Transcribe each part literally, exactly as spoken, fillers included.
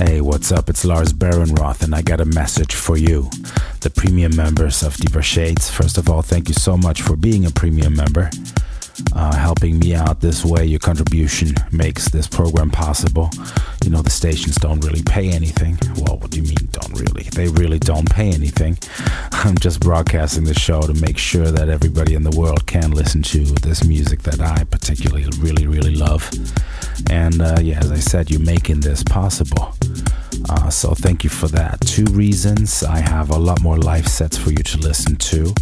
Hey, what's up? It's Lars Behrenroth, and I got a message for you, the premium members of Deeper Shades. First of all, thank you so much for being a premium member, uh, helping me out this way. Your contribution makes this program possible. You know, the stations don't really pay anything. Well, what do you mean don't really? They really don't pay anything. I'm just broadcasting the show to make sure that everybody in the world can listen to this music that I particularly really, really love. And uh, yeah, as I said, you're making this possible. Uh, so thank you for that. Two reasons. I have a lot more live sets for you to listen to.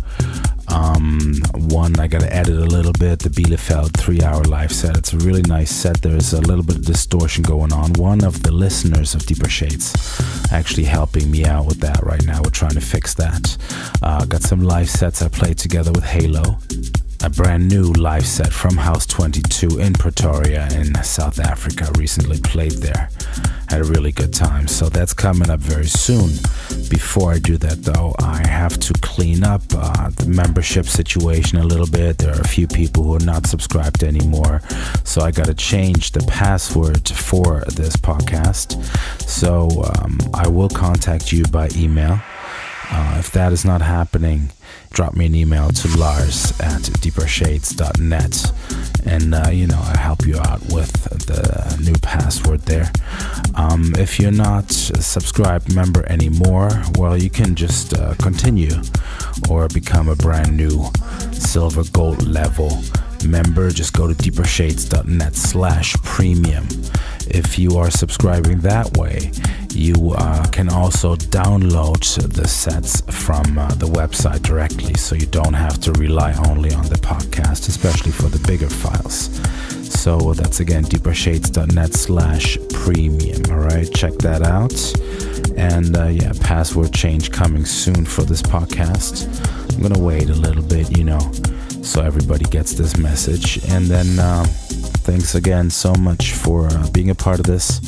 Um, one, I gotta edit a little bit, the Bielefeld three-hour live set. It's a really nice set. There's a little bit of distortion going on. One of the listeners of Deeper Shades actually helping me out with that right now. We're trying to fix that. Uh, got some live sets I played together with Halo. A brand new live set from House twenty-two in Pretoria in South Africa. Recently played there. Had a really good time. So that's coming up very soon. Before I do that though, I have to clean up uh, the membership situation a little bit. There are a few people who are not subscribed anymore. So I got to change the password for this podcast. So um, I will contact you by email. Uh, if that is not happening, drop me an email to Lars at deeper shades dot net, and uh, you know, I'll help you out with the new password there. Um, if you're not a subscribed member anymore, well, you can just uh, continue or become a brand new silver gold level member. Just go to deeper shades dot net slash premium. If you are subscribing that way, you uh, can also download the sets from uh, the website directly, so you don't have to rely only on the podcast, especially for the bigger files. So that's again deeper shades dot net slash premium. All right, check that out. And uh, yeah, password change coming soon for this podcast. I'm gonna wait a little bit, you know, so everybody gets this message. And then uh, thanks again so much for uh, being a part of this.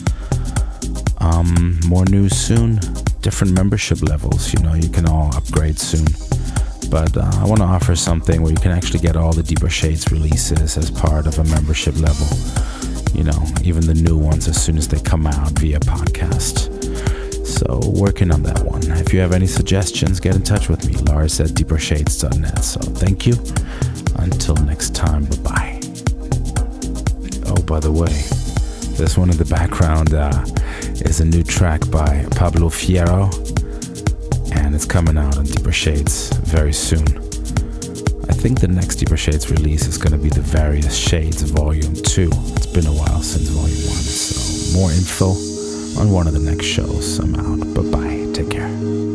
Um, more news soon, different membership levels, you know, you can all upgrade soon. But uh, I want to offer something where you can actually get all the Deeper Shades releases as part of a membership level. You know, even the new ones as soon as they come out via podcast. So working on that one. If you have any suggestions, get in touch with me, Lars at deeper shades dot net. So thank you. Until next time, bye-bye. Oh, by the way, this one in the background uh, is a new track by Pablo Fierro, and it's coming out on Deeper Shades very soon. I think the next Deeper Shades release is going to be the Various Shades Volume two. It's been a while since Volume one, so more info on one of the next shows. I'm out. Bye-bye. Take care.